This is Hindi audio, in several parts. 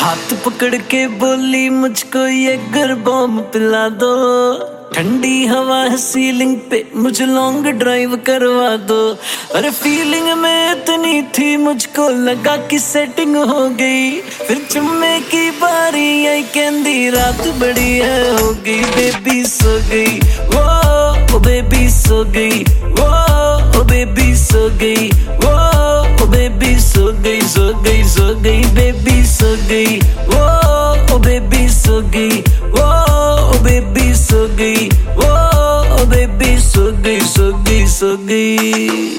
हाथ पकड़ के बोली मुझको ये घर बॉम्ब पिला दो, ठंडी हवा है सीलिंग पे मुझे लॉन्ग ड्राइव करवा दो। अरे फीलिंग में इतनी थी मुझको लगा कि सेटिंग हो गई, फिर चुम्मे की बारी आई कहंदी रात बड़ी है हो गई। बेबी सो गई वो बेबी सो गई वो बेबी सो गई वो बेबी सो गई सो गई सो गई बेबी सो गई वो बेबी सो गई वो बेबी सो गई वो बेबी सो गई सो गई सो गई।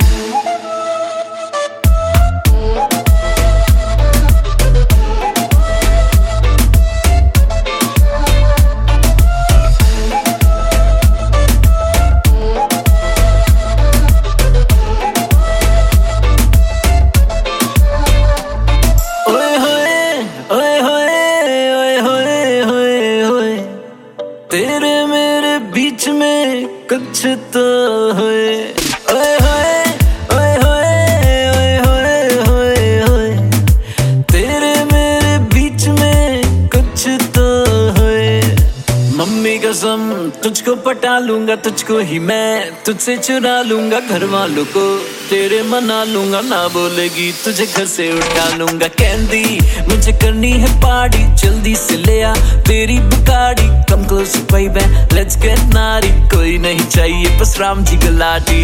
तेरे मेरे बीच में कुछ तो होए, ओए होए ओए होए ओए होए होए, तेरे मेरे बीच में कुछ तो होए। मम्मी कसम तुझको पटा लूंगा, तुझको ही मैं तुझसे चुरा लूंगा, घर वालों को तेरे मना लूंगा, ना बोलेगी तुझे घर से उठा लूंगा। कहंदी मुझे करनी है पार्टी जल्दी से ले आ तेरी बुगाड़ी, come close baby let's get नारी, कोई नहीं चाहिए बस राम जी गलाटी।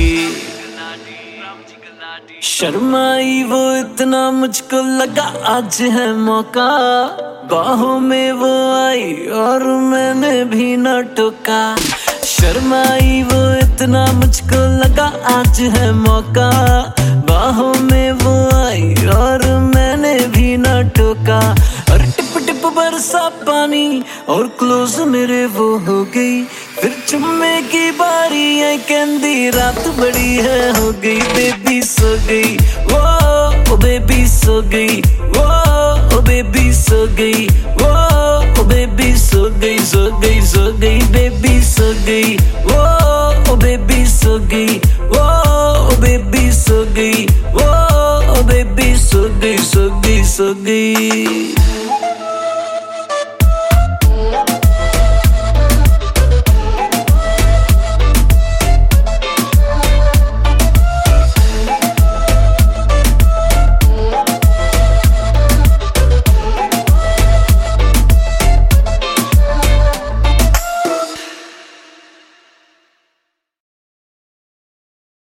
शर्माई वो इतना मुझको लगा आज है मौका, बाहों में वो आई और मैंने भी न टोका। शर्माई वो इतना मुझको लगा आज है मौका, बाहों में वो आई और मैंने भी न टोका। और टिप टिप बरसा पानी और क्लोज मेरे वो हो गई, फिर चुम्मे की बारी आई कहंदी रात बड़ी है हो गई। बेबी सो गई वो बेबी सो गई वो बेबी सो गई वो बेबी सो गई सो गई सो गई बेबी सो गई वो बेबी सो गई वो बेबी सो गई वो बेबी सो गई सो गई सो गई।